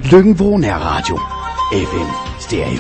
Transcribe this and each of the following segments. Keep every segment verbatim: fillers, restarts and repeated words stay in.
Løkken-Vrå Nærradio. F M Stereo.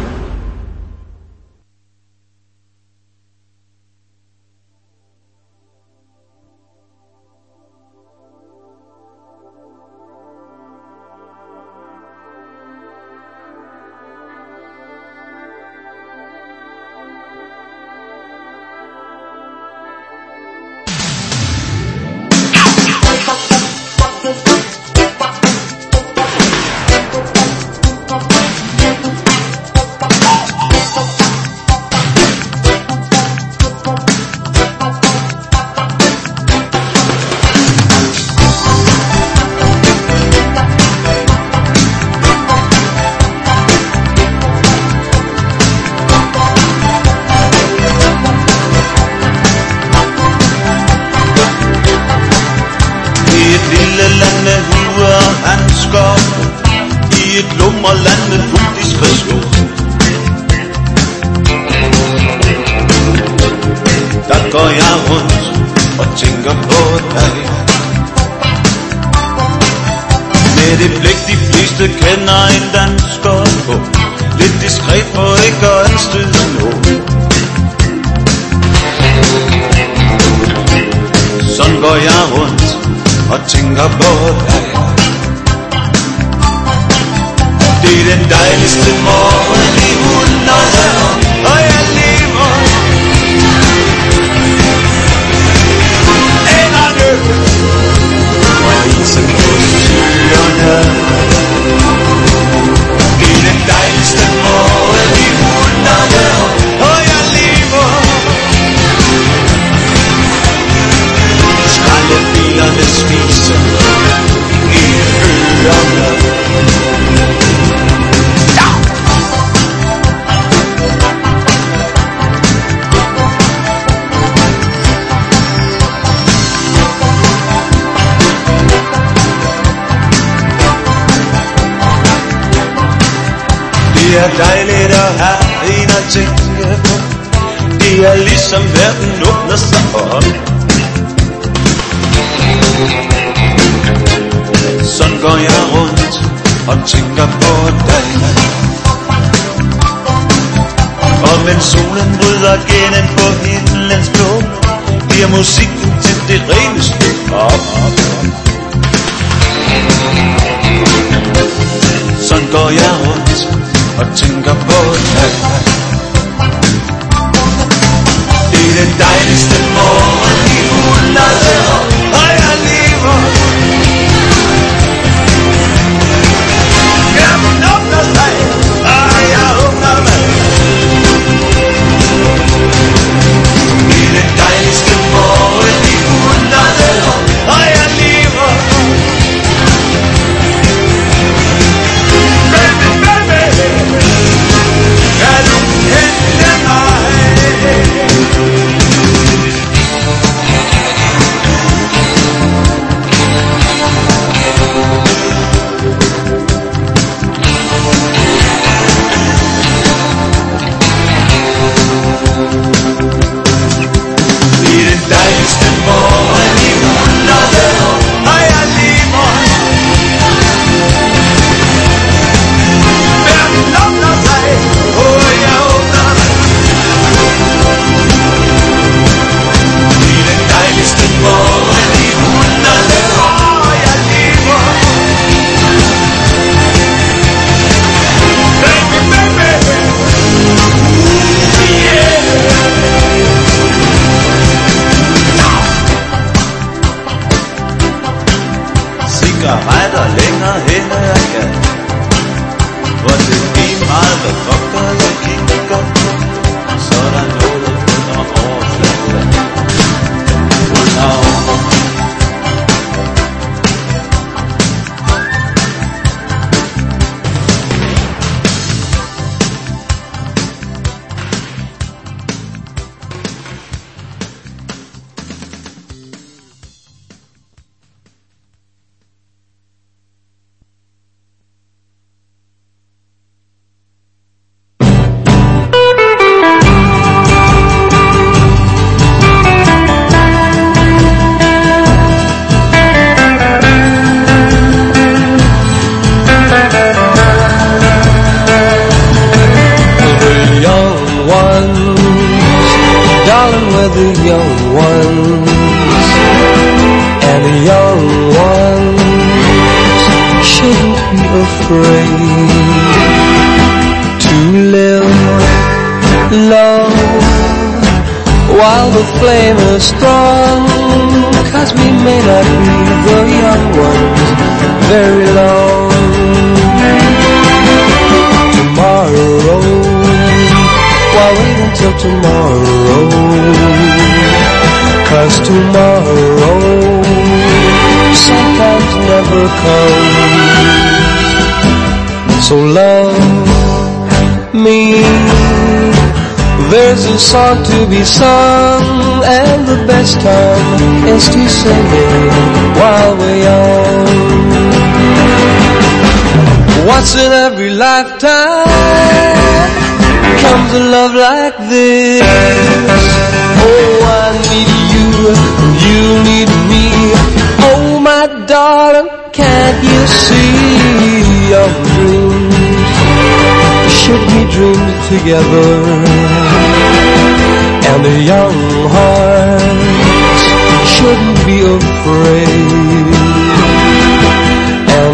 Det er dejligt at have en at tænke på. Det er ligesom verden åbner sig op. Sådan går jeg rundt og tænker på dig. Og mens solen bryder gennem på himlens blå, bliver musikken til det reneste op. Sådan går jeg rundt og tænker på dig. Det er den dejligste morgen i hundrede år, og jeg lever. Hjernen åbner sig, og jeg åbner mig. Det er den dejligste morgen i hundrede år, og jeg lever. Baby, baby, kan du hente mig? Det er den dejligste morgen i hundrede år, og jeg lever. Verden åbner sig, og jeg åbner mig. Det er den dejligste morgen i hundrede år, og jeg lever. Baby, baby, yeah. Cigaretter længere hen ad gaden, hvor det er lige meget, hvad fucker jeg kigger på. Så er der noget under overfladen, under overfladen. ones and the young ones shouldn't be afraid to live low while the flame is strong, 'cause we may not be the young ones very long. Tomorrow, why wait until tomorrow? 'Cause tomorrow sometimes never comes. So love me, there's a song to be sung, and the best time is to sing it while we're young. Once in every lifetime comes a love like this. Oh, I need you, you need me. Oh, my darling, can't you see your dreams should be dreamed together, and the young hearts shouldn't be afraid. And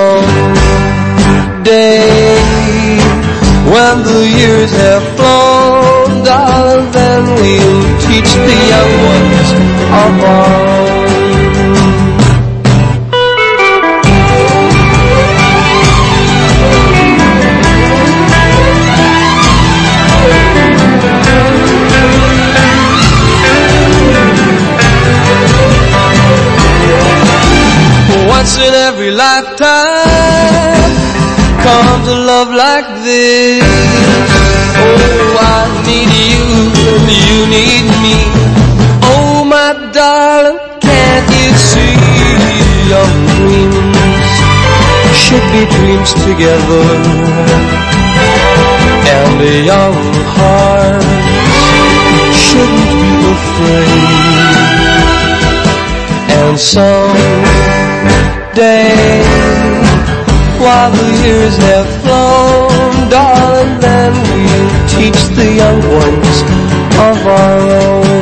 someday, when the years have flown, darling, then we'll teach the young ones of our own. Once in every lifetime comes a love like this. Oh, I need you and you need me. Oh, my darling, can't you see your dreams should be dreams together, and the young hearts shouldn't be afraid. And someday, while the years have flown, darling, then we'll teach the young ones of our own.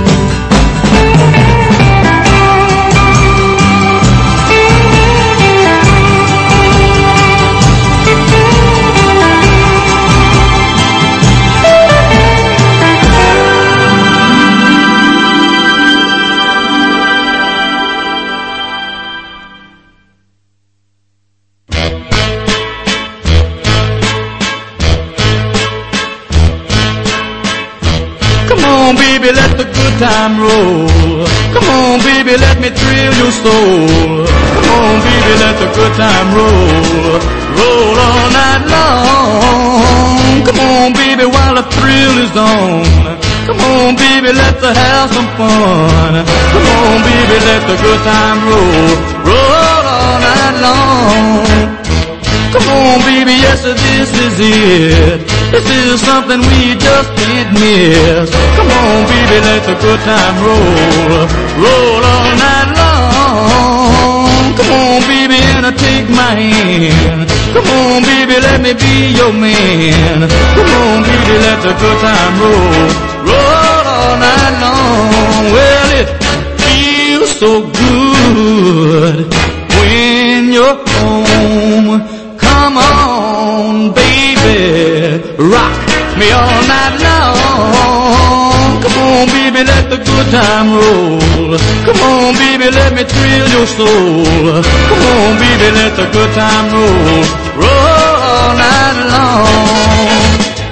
Baby, let the good time roll. Come on, baby, let me thrill your soul. Come on, baby, let the good time roll. Roll all night long. Come on, baby, while the thrill is on. Come on, baby, let's have some fun. Come on, baby, let the good time roll. Roll all night long. Come on, baby, yes, this is it. This is something we just can't miss. Come on, baby, let the good time roll. Roll all night long. Come on, baby, and take my hand. Come on, baby, let me be your man. Come on, baby, let the good time roll. Roll all night long. Well, it feels so good when you're home. Come on, baby, rock me all night long. Come on, baby, let the good time roll. Come on, baby, let me thrill your soul. Come on, baby, let the good time roll. Roll all night long.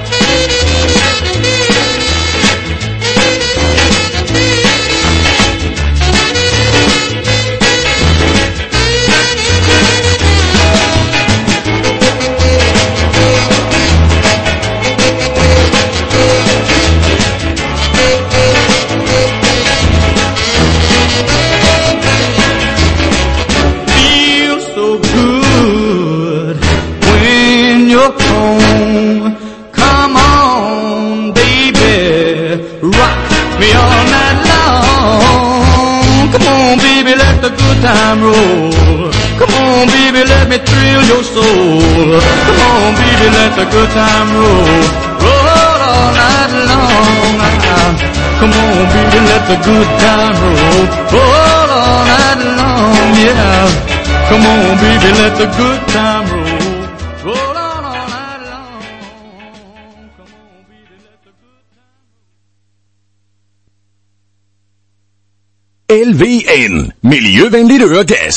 Time roll. Come on, baby, let me thrill your soul. Come on, baby, let the good time roll. Roll all night long. Come on, baby, let the good time roll. Roll all night long, yeah. Come on, baby, let the good time roll. Roll on all night long. Come on, baby, let the good time roll. L V N. Miljøvenligt øregas.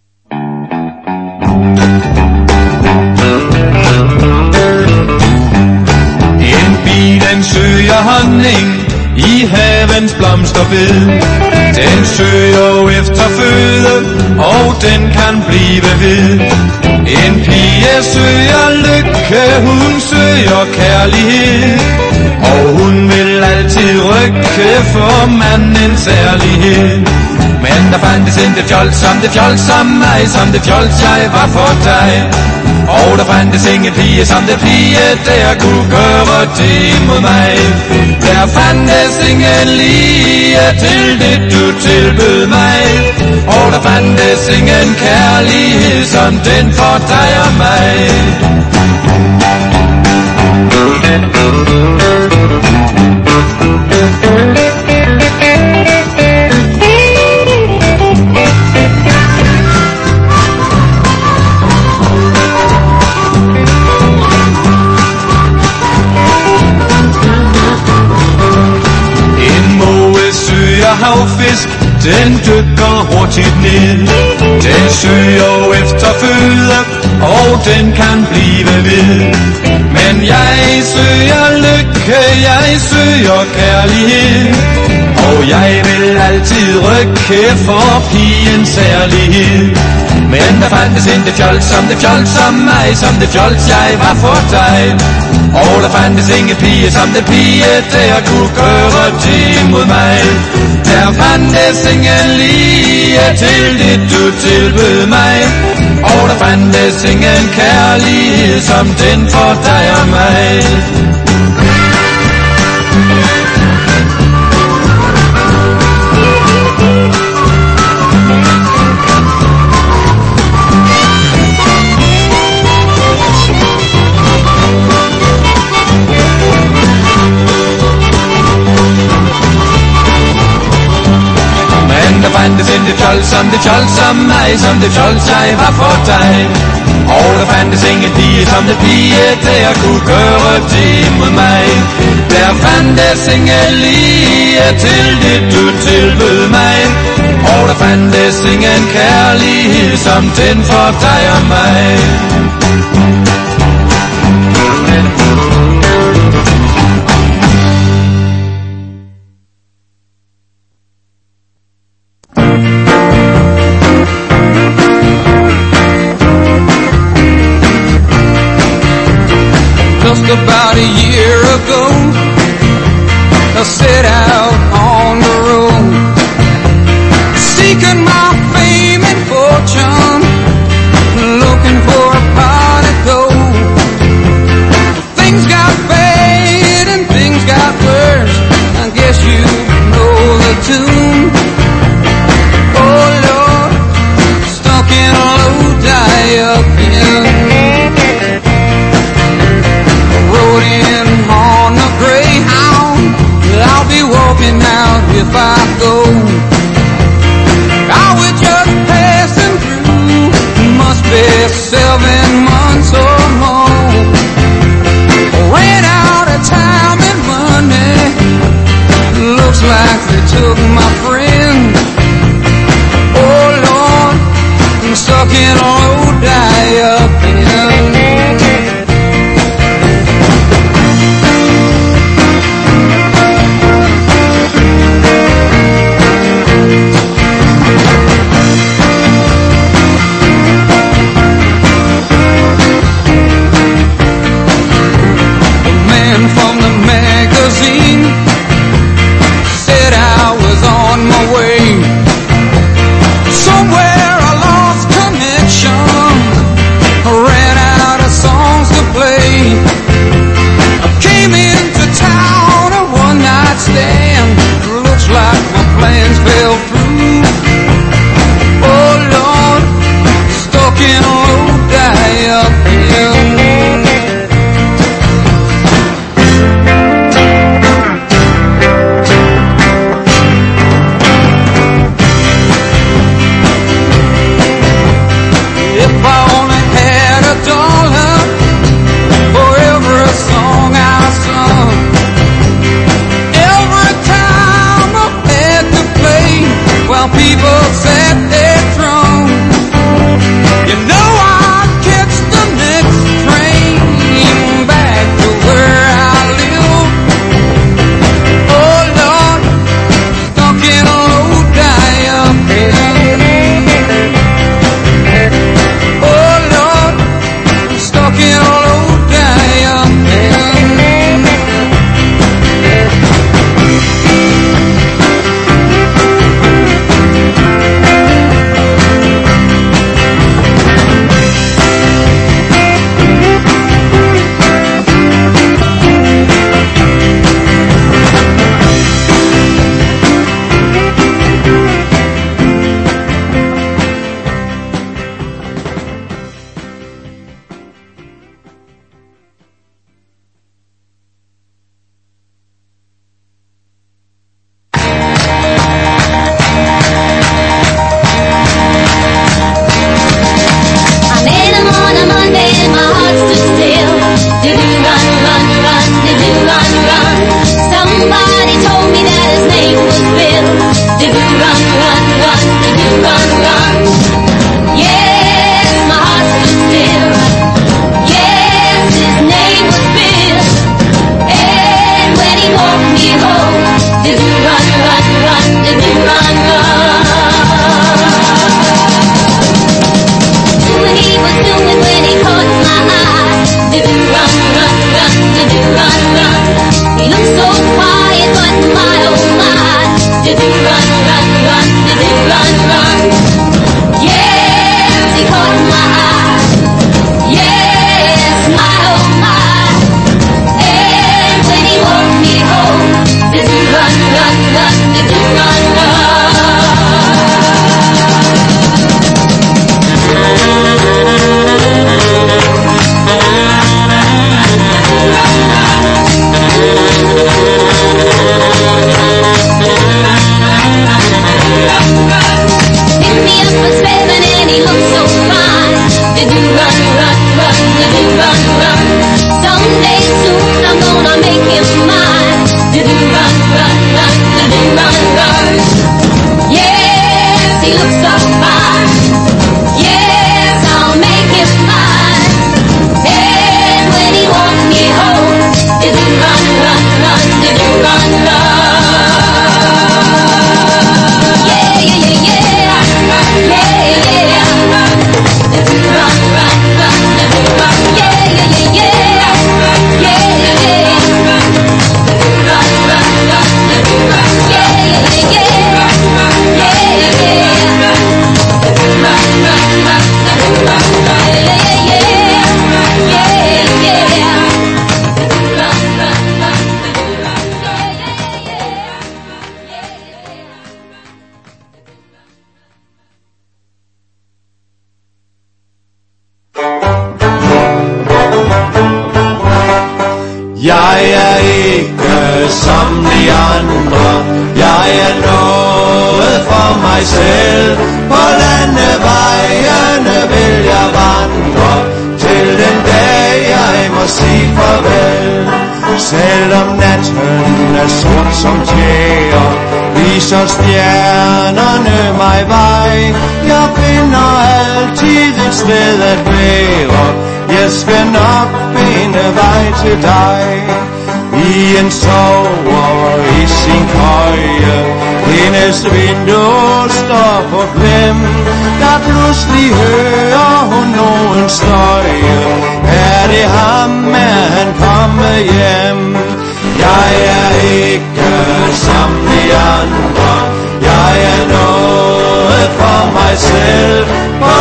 En bi, den søger honning i havens blomsterbed. Den søger efter føde, og den kan blive ved. En pige søger lykke, hun søger kærlighed, og hun vil altid rykke for mandens særlighed. Men der fandtes ikke fjols som det fjols som mig, som det fjols jeg var for dig. Og der fandtes ingen pige som det pige, der kunne gøre det imod mig. Der fandtes ingen lige til det du tilbød mig. Og der fandtes ingen kærlighed som den for dig og mig. Havfisk, den dykker hurtigt ned. Den søger efter føde, og den kan blive ved. Men jeg søger lykke, jeg søger kærlighed, og jeg vil altid rykke for pigens særlighed. Men der fandtes ikke fjols som det fjols som mig, som det fjols jeg var for dig. Og der fandtes ingen pige som det pige, der kunne gøre det imod mig. Der fandtes ingen lige til det du tilbød mig. Og der fandtes ingen kærlighed som den for dig og mig. Der fandtes ikke fjols som det fjols som mig, som det fjols jeg var for dig. Og der fandtes ingen pige som det pige, der kunne gøre det imod mig. Der fandtes ingen lige til det du tilbød mig. Og der fandtes ingen kærlighed som den for dig og mig. Just about a year ago, I set out on the road, seeking my fame and fortune, looking for a pot of Jeg er ikke som de andre, jeg er noget for mig selv. På landevejene vil jeg vandre, til den dag jeg må sige farvel. Selvom natten er sort som tjære, viser stjernerne mig vej. Jeg finder altid et sted at være, jeg skal nok finde vej til dig. I en sover i sin køje, hendes vindue står på klem. Der pludselig hører hun nogen støje, er det ham, er han kommet hjem? Jeg er ikke som de andre, jeg er noget for mig selv. På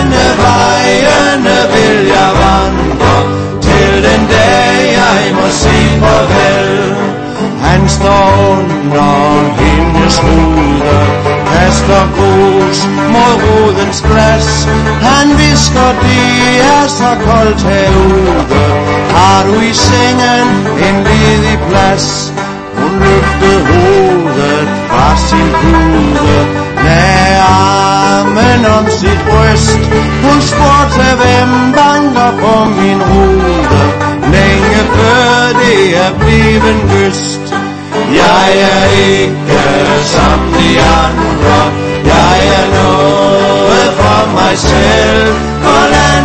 landevejene vil jeg vandre, til den dag jeg må sige farvel. Han står under hendes rude, kaster grus mod rudens glas. Han visker, det er så koldt herude, har du i sengen en ledig plads? Hun løftede hovedet fra sin pude, lagde armen om sit bryst. Hun spurgte, hvem banker på min rude, længe før det er blevet lyst. Jeg er ikke som de andre, jeg er noget for mig selv. På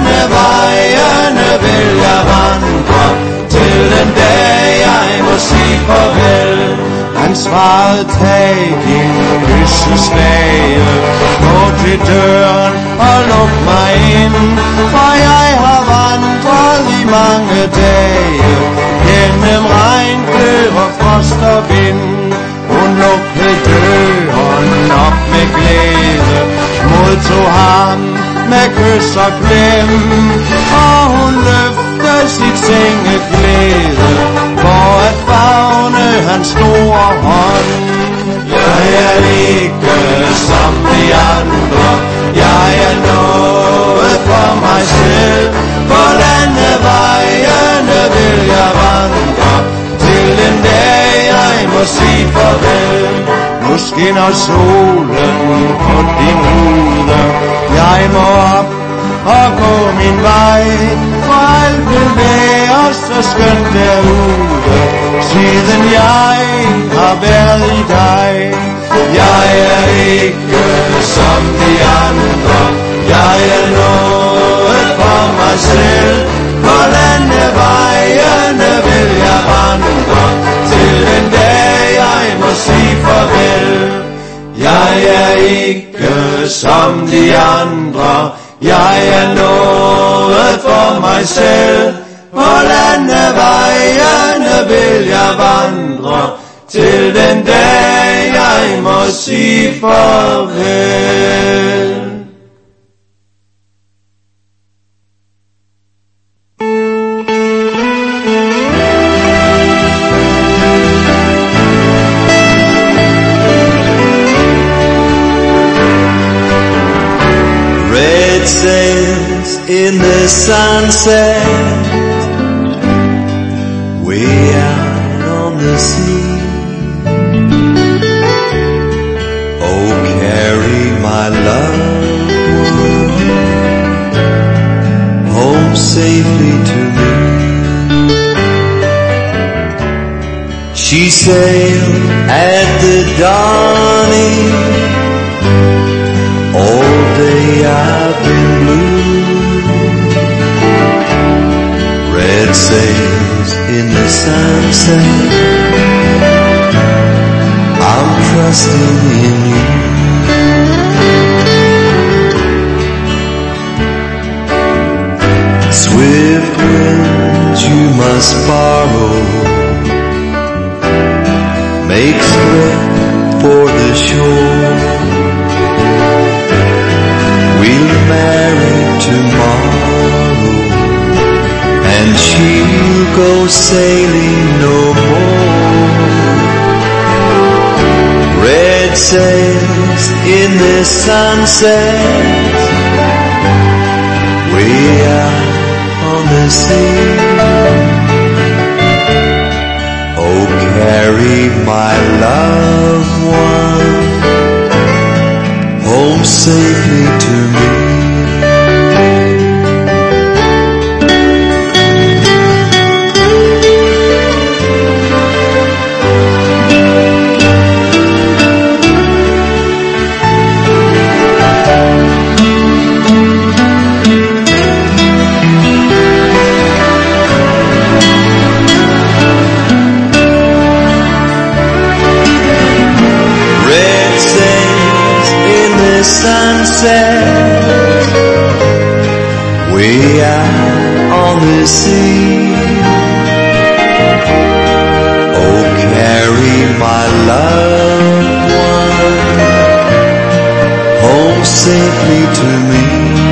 landevejene vil jeg vandre, til den dag jeg må sige farvel. Han svarede, tag din kyssestage, gå til døren og luk mig ind, for jeg har vandret i mange dage, gennem regn, glød og frost og vind. Hun lukkede døren op med glæde, modtog ham med kys og klem, og hun løftede sit sengeklæde for at favne hans store hånd. Jeg er ikke som de andre, jeg er noget for mig selv. På landevejene vil jeg vandre, til den dag jeg må sige farvel. Nu skinner solen på din rude, jeg må op og gå min vej, for alt vil være så skønt derude, siden jeg har været i dig. Jeg er ikke som de andre, jeg er noget for mig selv. På landevejene vil jeg vandre, til den dag jeg må sige farvel. Jeg er ikke som de andre, jeg er noget for mig selv. På landevejene vil jeg vandre, til den dag jeg må sige farvel. Red sails in the sunset, way out on the sea. Oh, carry my loved one home safely to me. She sailed at the dawning. All day I've been blue. Red sails in the sunset, I'm trusting in you. Swift winds you must borrow, make straight for the shore. We'll marry tomorrow, and she'll go sailing no more. Red sails in the sunset, way out on the sea. Oh, carry my loved one home safely to me. Sunset, way out on the sea. Oh, carry my loved one home safely to me.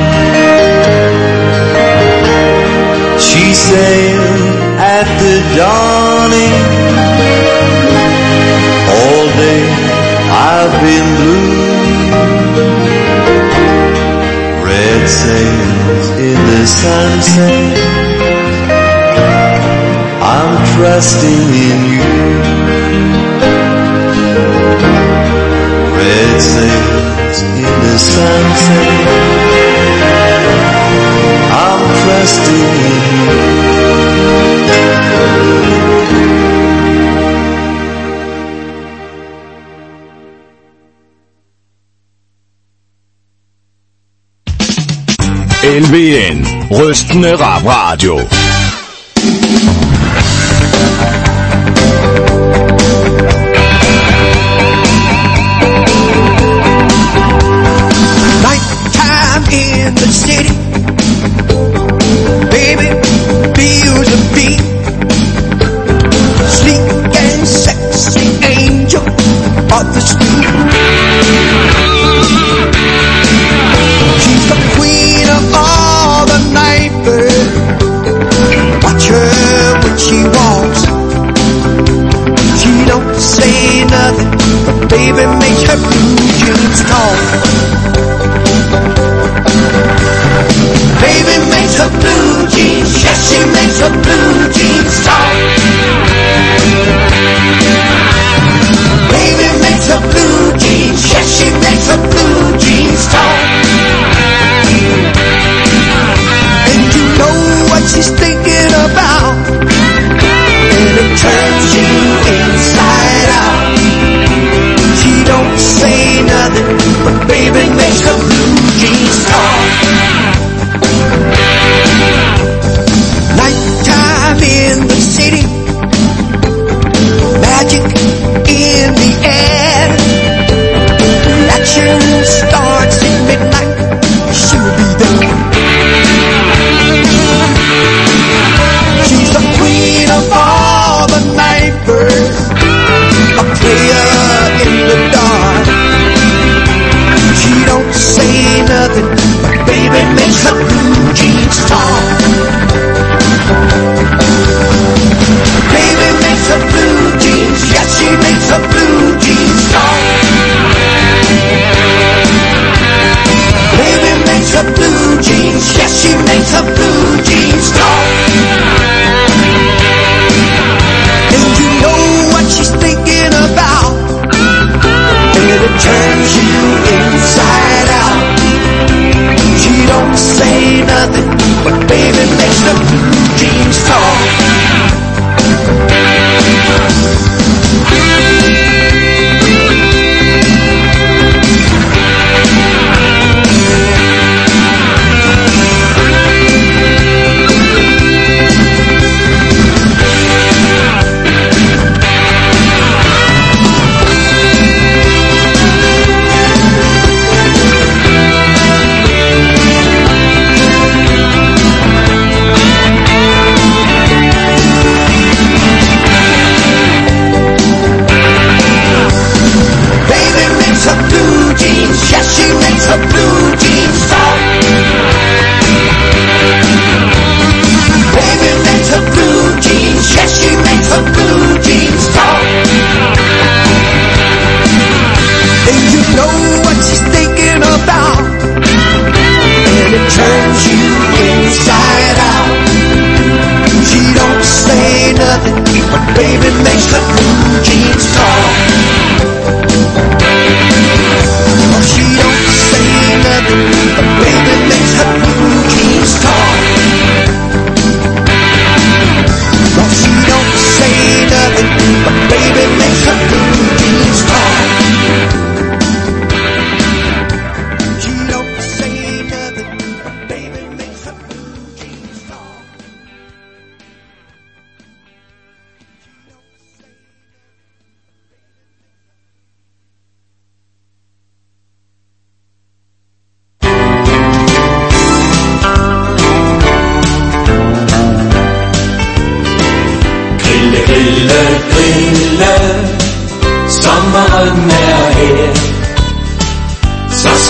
She sailed at the dawning. All day I've been blue. Red sails in the sunset, I'm trusting in you. Red sails in the sunset, I'm trusting in you. L V N, rystende rap radio. Nighttime in the city, baby, feels the beat. Sleek and sexy angel of the street. She's the queen of all the night birds.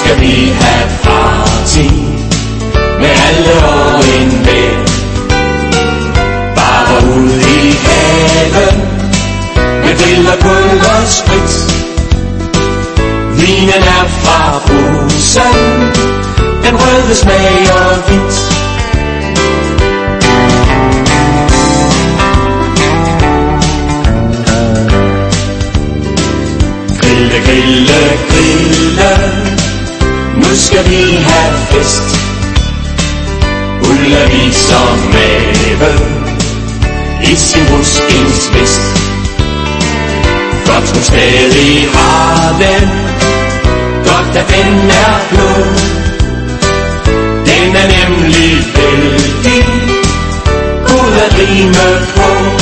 skal vi have party med alle og en vær. Bare ud i haven med grill og kul og sprit. Vinen er fra Fusen, den røde smager hvidt. Grille, grille, grille, nu skal vi have fest. Ulla viser mave i sin ruskens vest. For hun stadig har den, godt at den er blå. Den er nemlig vældig god at rime på.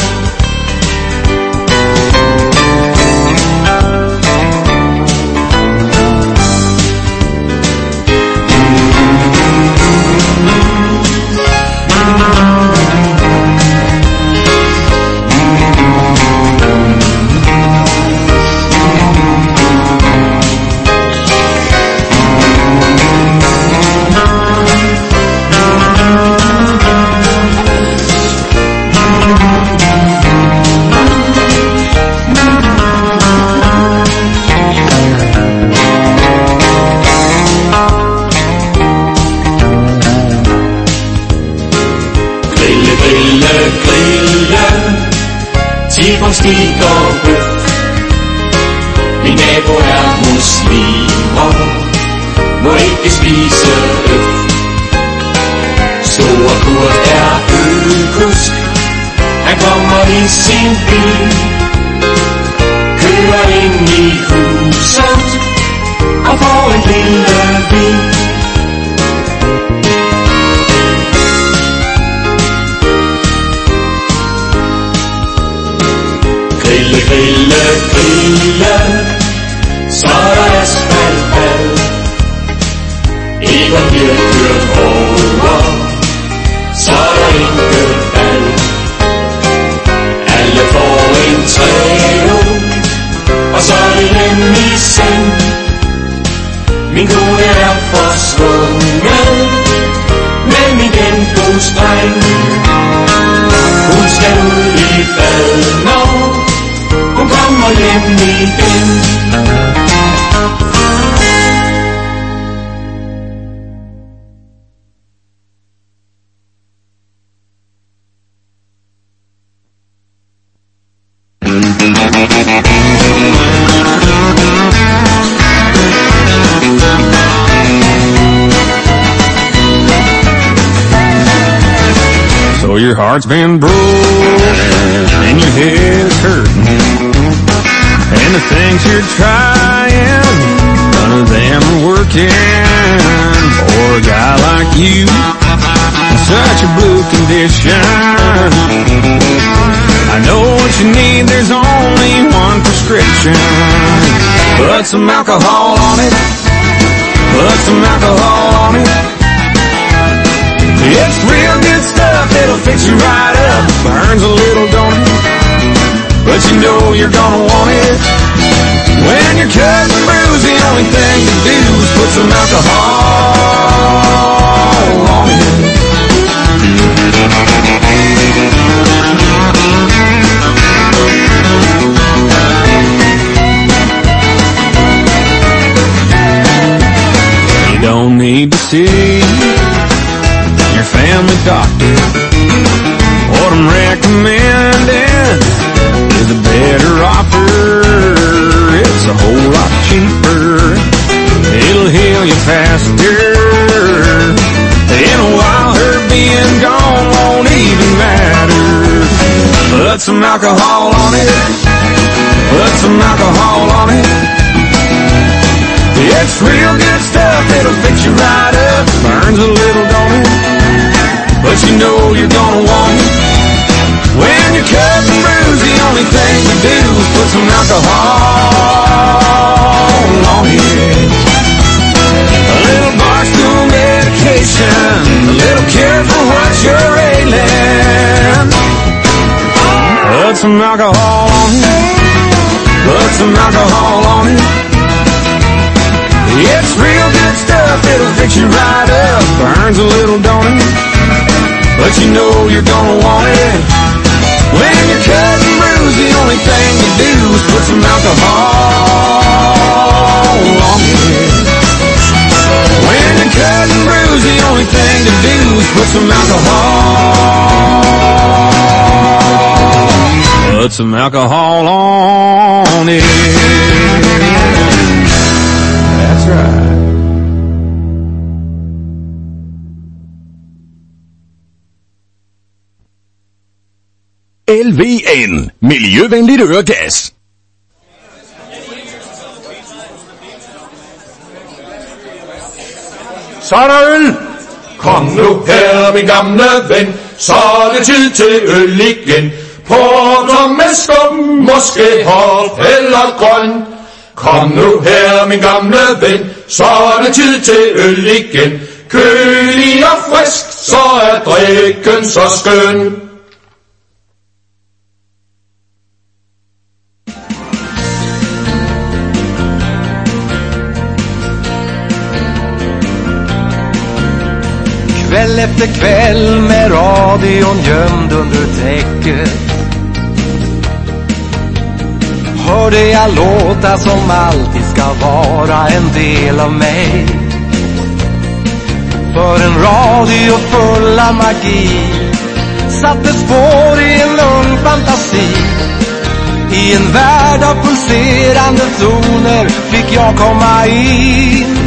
Stik og bøf. Min nabo er muslimer, må ikke spise øf. Store Kurt er ølkusk, han kommer i sin bil, kører ind i huset og får en lille bil. Grille, grille, grille, så er der asfaltbal. Egon bliver kørt over, så er der enkeltbal. Alle får en træo, og så er det hjem i seng. Min kone er forsvundet med min genbrugsdreng. Hun skal ud i bad, når hun kommer hjem igen. So your heart's been broke and your head is hurting, and the things you're trying, none of them are working for a guy like you in such a blue condition. I know what you need, there's only one prescription. Put some alcohol on it, put some alcohol on it. It's real good stuff, it'll fix you right up. Burns a little, don't it? But you know you're gonna want it. When you're cut and bruised, the only thing to do is put some alcohol on it. You don't need to see your family doctor. What I'm recommending is a better offer. It's a whole lot cheaper. It'll heal you faster. In a while, her being gone won't even matter. Put some alcohol on it. Put some alcohol on it. It's real good stuff, it'll fix you right up. Burns a little, don't it? But you know you're gonna want it. When you're cut and bruised, the only thing to do is put some alcohol on it. A little bar stool medication, a little cure for what you're ailing. Put some alcohol on it. Put some alcohol on it. It's real good stuff, it'll fix you right up. Burns a little, don't it? But you know you're gonna want it. When you're cut and bruised, the only thing to do is put some alcohol on it. When you're cut and bruised, the only thing to do is put some alcohol. Put some alcohol on it. That's right. L V N, miljövänlig rökgas. Sarøl, kom nu her, min gamle ven, så er det tid til øl igen. Porter med skum, måske hop eller grøn. Kom nu her, min gamle ven, så er det tid til øl igen. Kølig og frisk, så er drikken så skøn. Kväll efter kväll med radion gömd under täcket hörde jag låta som alltid ska vara en del av mig. För en radio full av magi satte spår i en lugn fantasi. I en värld av pulserande toner fick jag komma in.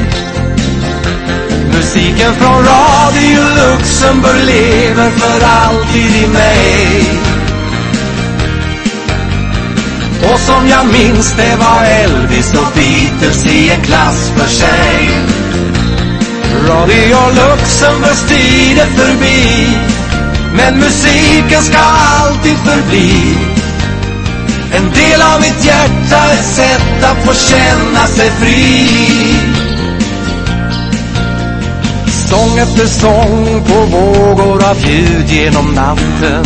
Musiken från Radio Luxemburg lever för alltid i mig. Och som jag minns det var Elvis och Beatles i en klass för sig. Radio Luxemburgs tid är förbi, men musiken ska alltid förbli en del av mitt hjärta, ett sätt att få känna sig fri. Sång efter sång på vågor av ljud genom natten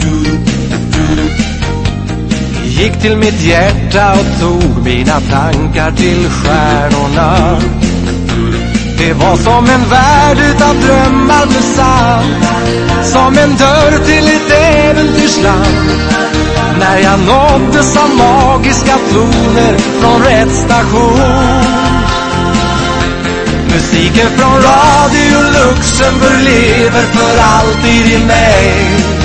gick till mitt hjärta och tog mina tankar till stjärnorna. Det var som en värld utav drömmar med sand, som en dörr till ett äventyrsland. När jag nåddes av magiska toner från rätt station. Musiken från Radio Luxemburg lever för alltid i mig.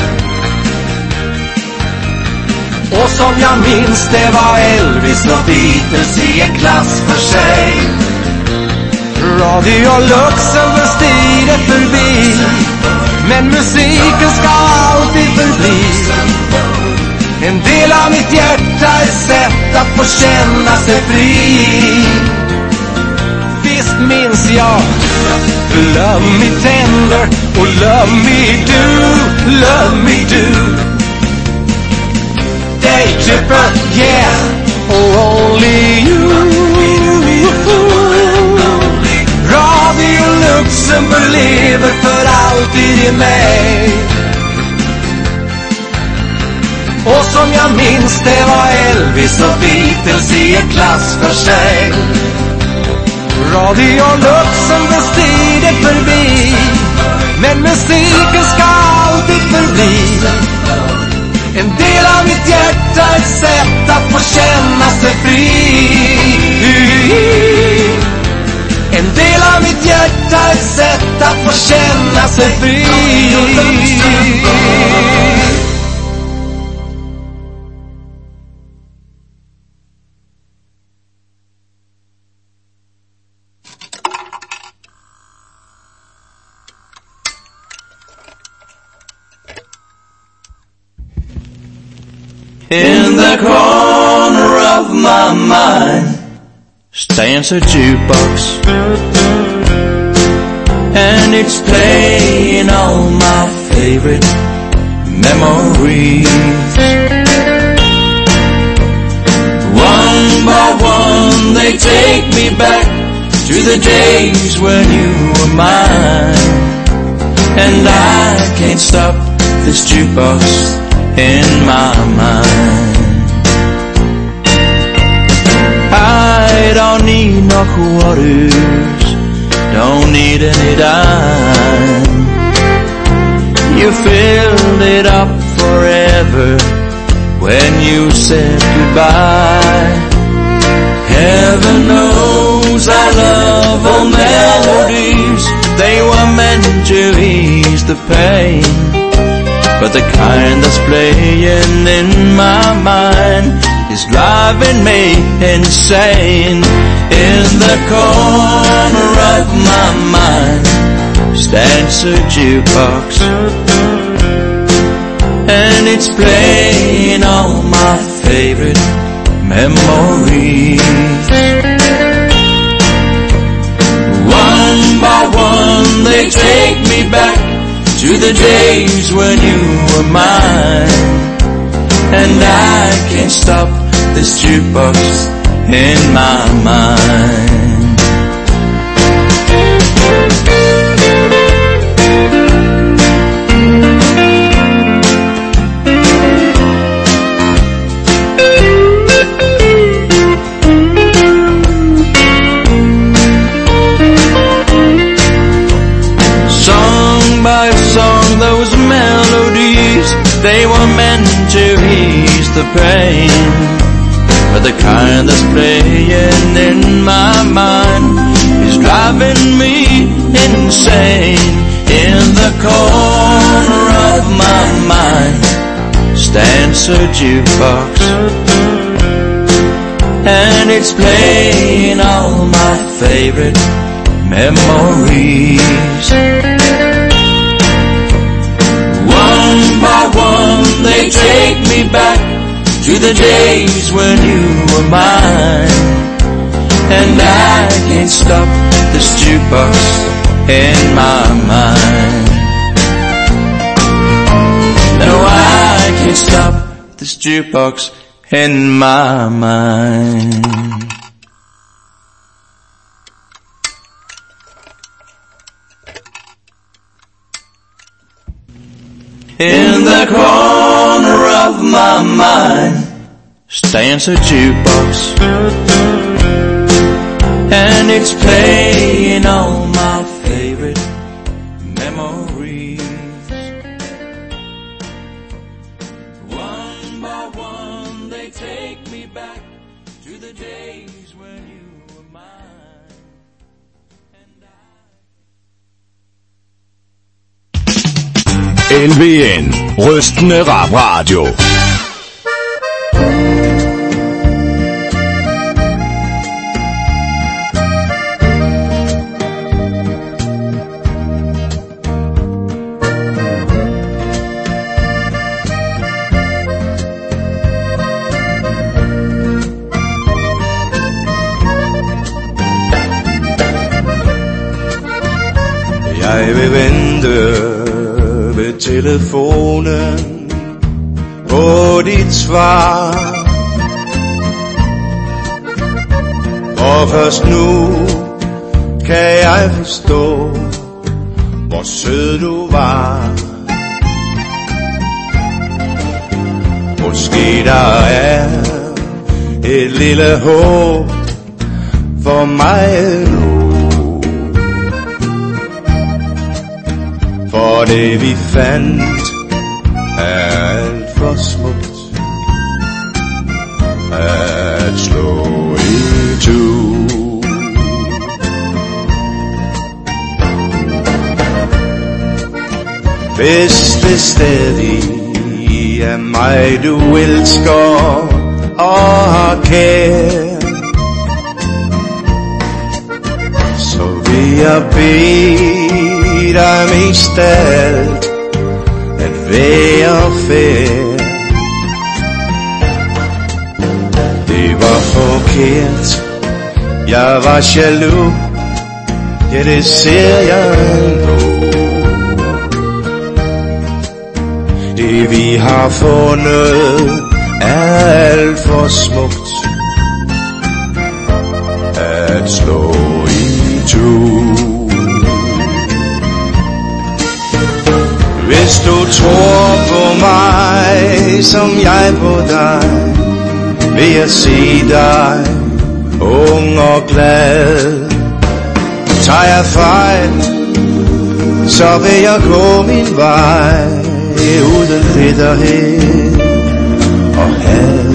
Och som jag minns det var Elvis och Beatles i en klass för sig. Radio Luxemburgs tid är förbi, men musiken ska alltid förbli en del av mitt hjärta, ett sätt att få känna sig fri. Visst minns jag Love me tender och love me do, love me do. Day tripper, yeah, oh only you. Radio Luxemburg lever för alltid i mig. Och som jag minns det var Elvis och Beatles i en klass för sig. Radio Luxemburgs tid är förbi, men musiken ska alltid förbli en del av mitt hjärta, ett sätt att få känna sig fri. En del av mitt hjärta, ett sätt att få känna sig fri. In the corner of my mind stands a jukebox, and it's playing all my favorite memories. One by one they take me back to the days when you were mine, and I can't stop this jukebox in my mind. I don't need no quarters, don't filled it up forever when you said goodbye. Heaven knows I love old melodies. They were meant to ease the pain, but the kind that's playing in my mind is driving me insane. In the corner of my mind stands a jukebox, and it's playing all my favorite memories. One by one they take me back to the days when you were mine, and I can't stop this jukebox in my mind. Song by song, those melodies, they were meant to ease the pain, but the kind that's playing in my mind is driving me insane. In the corner of my mind stands a jukebox, and it's playing all my favorite memories. One by one they take me back to the days when you were mine, and I can't stop this jukebox in my mind. No, I can't stop this jukebox in my mind. In the corner of my mind stands a jukebox, and it's playing all my favorite memories. One by one they take me back to the days when you were mine, and I... L V N, rystende rap radio. Jeg vil vente ved telefonen på dit svar, og først nu kan jeg forstå, hvor sød du var. Måske der er et lille håb for mig nu, for det vi fandt er alt for smukt at slå itu. Hvis det stadig er mig du elsker og har kær, så vil jeg bede dig mest af alt at være fair. Det var forkert, jeg var jaloux, ja det ser jeg nu. Det vi har fundet er alt for smukt at slå itu. Hvis du tror på mig, som jeg på dig, vil jeg se dig ung og glad. Tager jeg fejl, så vil jeg gå min vej uden bitterhed og had.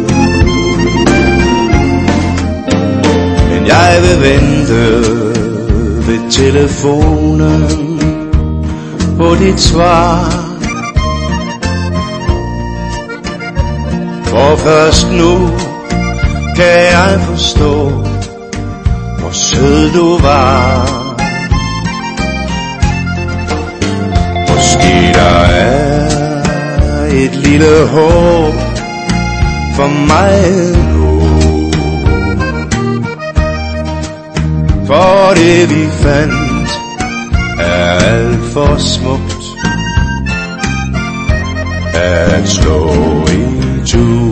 Men jeg vil vente ved telefonen på dit svar, for først nu kan jeg forstå, hvor sød du var. Måske der er et lille håb for mig nu, for det vi fandt er alt for smukt at slå i tu.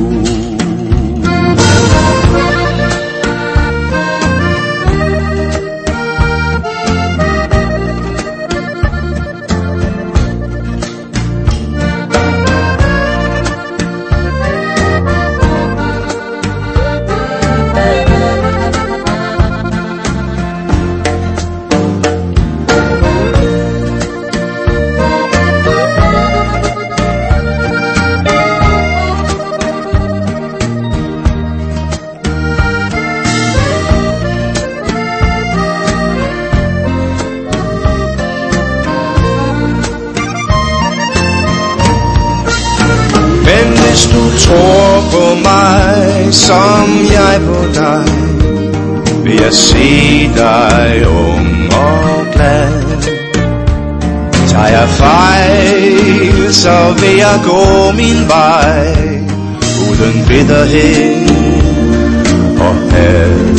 Tror på mig, som jeg på dig, vil jeg se dig ung og glad. Tager jeg fejl, så vil jeg gå min vej uden bitterhed og had.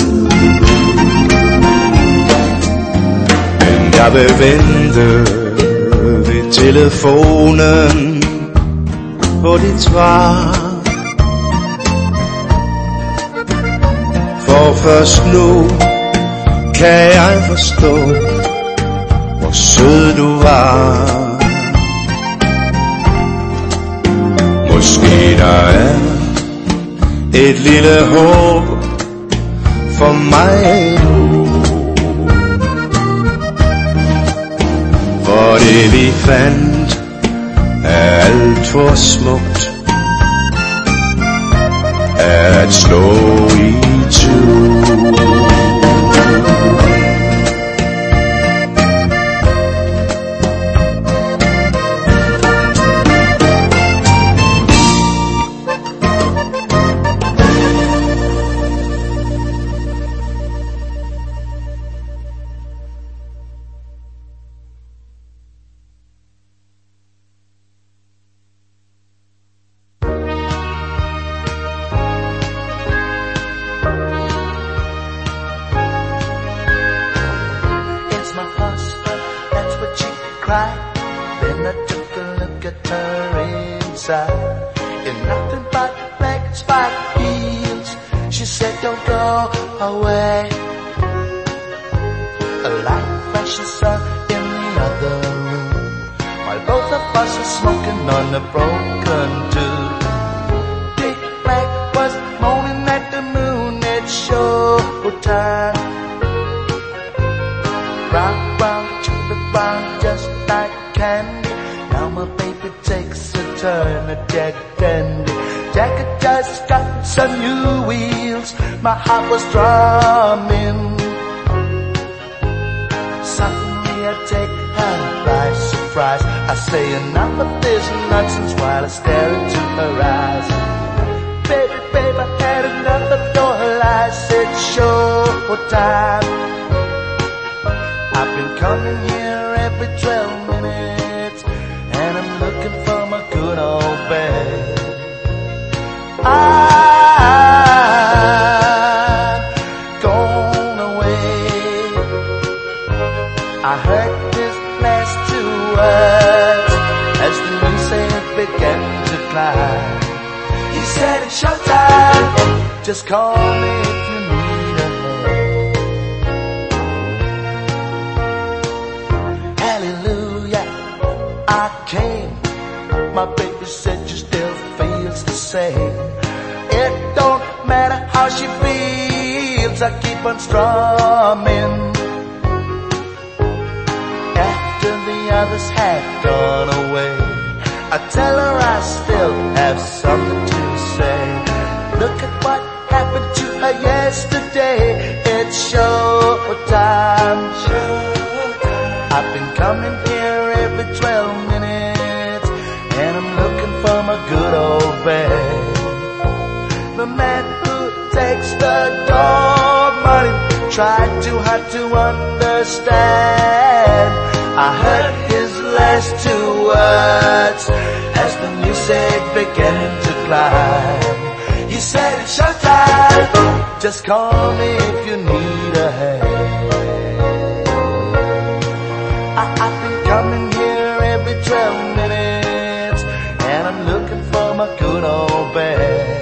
Men jeg vil vente ved telefonen på dit svar, for først nu kan jeg forstå, hvor sød du var. Måske der er et lille håb for mig nu, for det vi fandt er alt for smukt at slå i tu. Just call me if you need a hand. Hallelujah, I came. My baby said she still feels the same. It don't matter how she feels, I keep on strumming. After the others had gone away. I tell her I still have something to say. Look at what happened to her yesterday. It's showtime. I've been coming here every twelve minutes, and I'm looking for my good old bed. The man who takes the dog money tried too hard to understand. I heard his last two words as the music began to climb. He said, it's showtime, just call me if you need a hand. I, I've been coming here every twelve minutes, and I'm looking for my good old bed.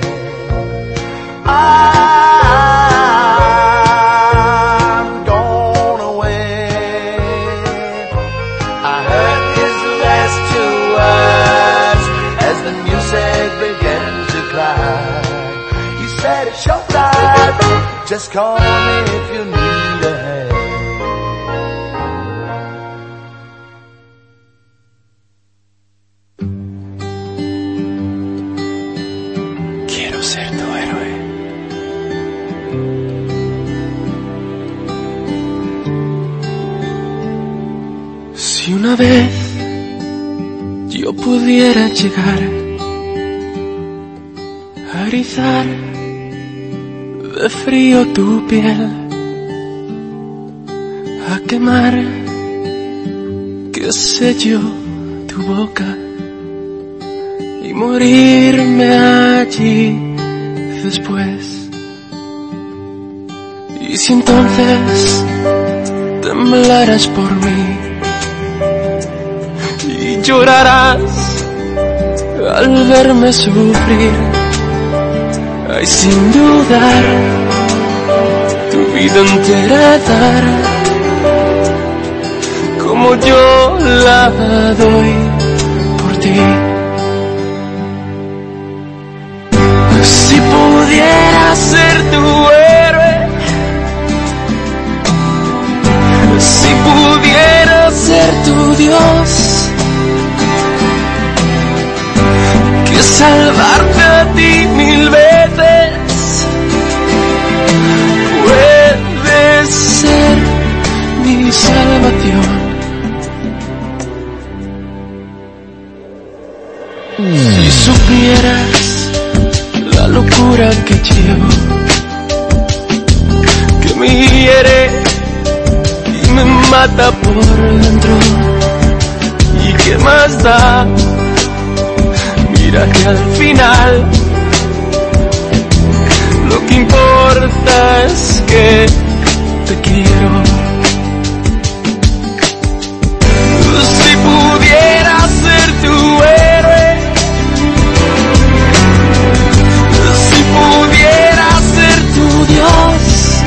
I'm gone away. I heard his last two words as the music began to climb. He said, it's showtime, just call me if you need a hand. Quiero ser tu héroe. Si una vez yo pudiera llegar a erizar de frío tu piel, a quemar, qué sé yo, tu boca, y morirme allí después. Y si entonces temblaras por mí y llorarás al verme sufrir, ay, sin dudar, tu vida entera dar, como yo la doy por ti. Si pudiera ser tu héroe, si pudiera ser tu Dios, que salvarte a ti mil veces, puedes ser mi salvación. Si supieras la locura que llevo, que me hiere y me mata por dentro, y qué más da, mira que al final lo que importa es que te quiero. Si pudiera ser tu héroe, si pudiera ser tu Dios,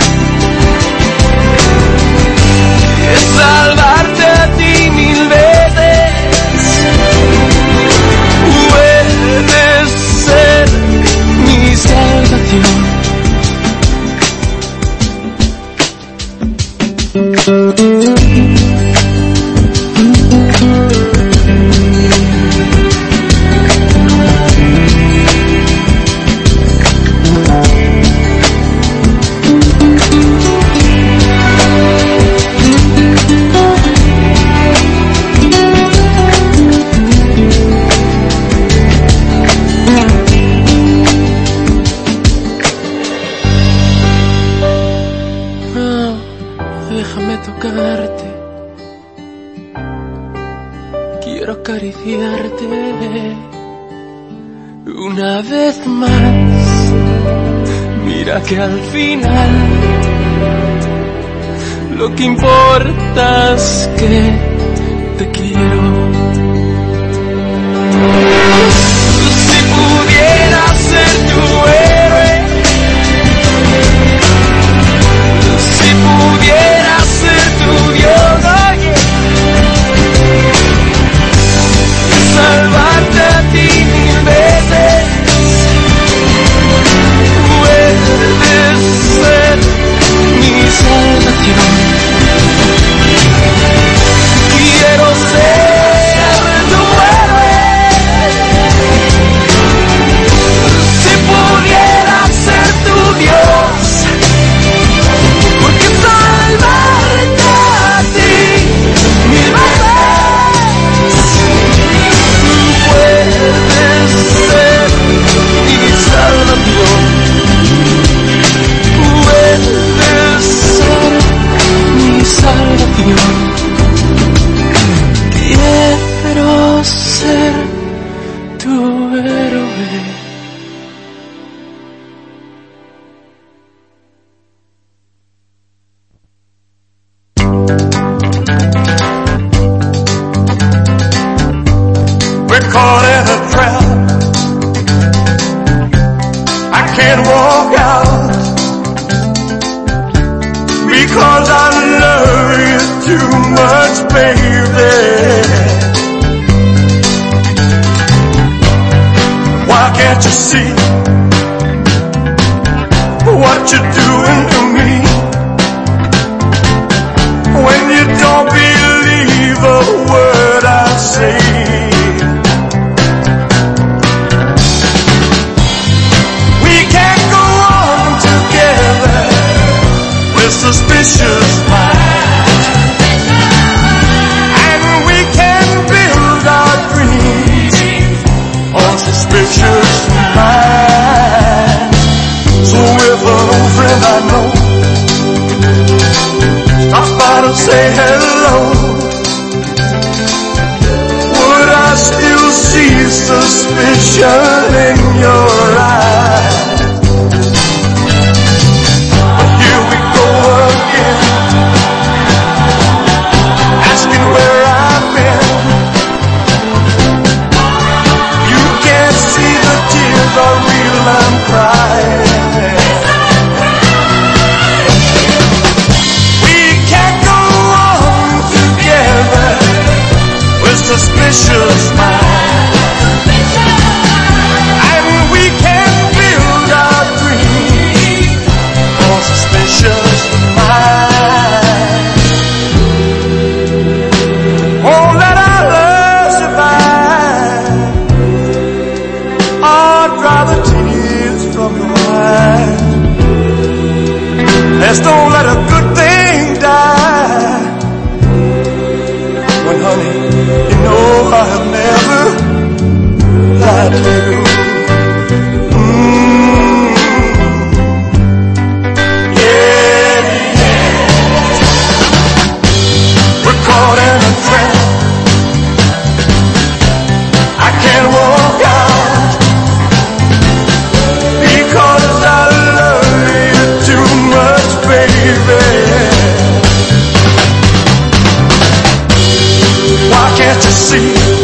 que salvarte a ti mil veces, puedes ser mi salvación. Déjame tocarte, quiero acariciarte una vez más. Mira que al final lo que importa es que te quiero. Si pudiera ser tu héroe, si pudiera ser tu Dios, oye, salvarte a ti mil veces, puedes ser mi salvación. Quiero ser baby. Why can't you see what you're doing to me? When you don't believe a word I say, we can't go on together with suspicious minds, and we can build our dreams on suspicious minds. So if an old friend I know stop by to say hello, would I still see suspicion in your eyes? But here we go again, asking where I've been. You can't see the tears are real, I'm crying. Suspicious mind, and we can build our dreams on suspicious mind. Oh, let our love survive, or dry the tears from your eyes. Let's don't let a good thing die. When honey, you know I have never lied to you. Mm. Yeah, yeah. We're caught in a trap. I can't walk out because I love you too much, baby. Why can't you see